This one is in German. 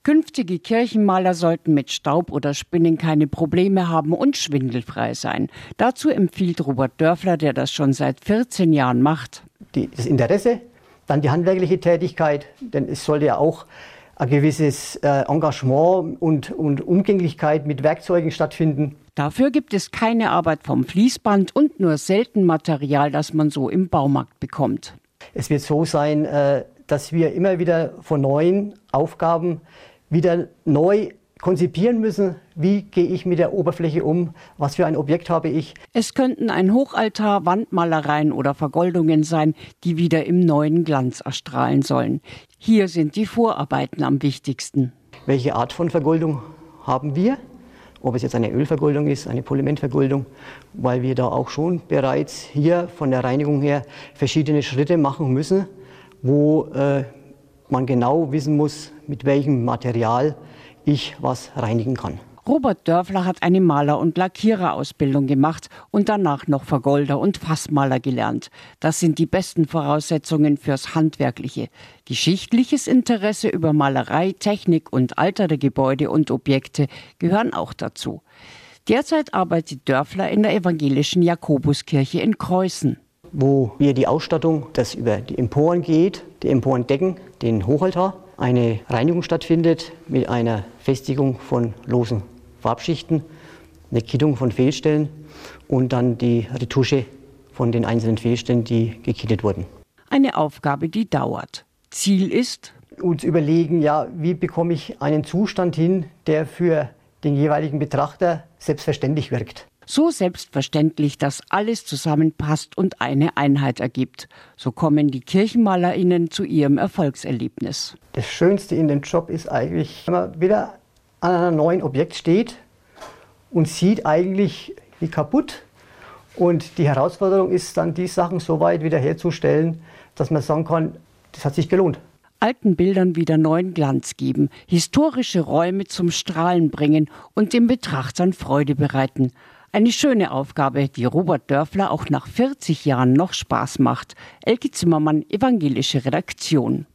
Künftige Kirchenmaler sollten mit Staub oder Spinnen keine Probleme haben und schwindelfrei sein. Dazu empfiehlt Robert Dörfler, der das schon seit 14 Jahren macht. Das Interesse, dann die handwerkliche Tätigkeit, denn es sollte ja auch ein gewisses Engagement und Umgänglichkeit mit Werkzeugen stattfinden. Dafür gibt es keine Arbeit vom Fließband und nur selten Material, das man so im Baumarkt bekommt. Es wird so sein, dass wir immer wieder von neuen Aufgaben wieder neu konzipieren müssen. Wie gehe ich mit der Oberfläche um? Was für ein Objekt habe ich? Es könnten ein Hochaltar, Wandmalereien oder Vergoldungen sein, die wieder im neuen Glanz erstrahlen sollen. Hier sind die Vorarbeiten am wichtigsten. Welche Art von Vergoldung haben wir? Ob es jetzt eine Ölvergoldung ist, eine Polymentvergoldung, weil wir da auch schon bereits hier von der Reinigung her verschiedene Schritte machen müssen, wo man genau wissen muss, mit welchem Material ich was reinigen kann. Robert Dörfler hat eine Maler- und Lackiererausbildung gemacht und danach noch Vergolder und Fassmaler gelernt. Das sind die besten Voraussetzungen fürs Handwerkliche. Geschichtliches Interesse über Malerei, Technik und Alter der Gebäude und Objekte gehören auch dazu. Derzeit arbeitet Dörfler in der evangelischen Jakobuskirche in Kreußen, wo wir die Ausstattung, das über die Emporen geht, die Emporen decken, den Hochaltar, eine Reinigung stattfindet mit einer Festigung von losen Farbschichten, eine Kittung von Fehlstellen und dann die Retusche von den einzelnen Fehlstellen, die gekittet wurden. Eine Aufgabe, die dauert. Ziel ist, uns überlegen, ja, wie bekomme ich einen Zustand hin, der für den jeweiligen Betrachter selbstverständlich wirkt. So selbstverständlich, dass alles zusammenpasst und eine Einheit ergibt. So kommen die KirchenmalerInnen zu ihrem Erfolgserlebnis. Das Schönste in dem Job ist eigentlich, wenn man wieder an einem neuen Objekt steht und sieht eigentlich wie kaputt. Und die Herausforderung ist dann, die Sachen so weit wiederherzustellen, dass man sagen kann, das hat sich gelohnt. Alten Bildern wieder neuen Glanz geben, historische Räume zum Strahlen bringen und den Betrachtern Freude bereiten. Eine schöne Aufgabe, die Robert Dörfler auch nach 40 Jahren noch Spaß macht. Elke Zimmermann, evangelische Redaktion.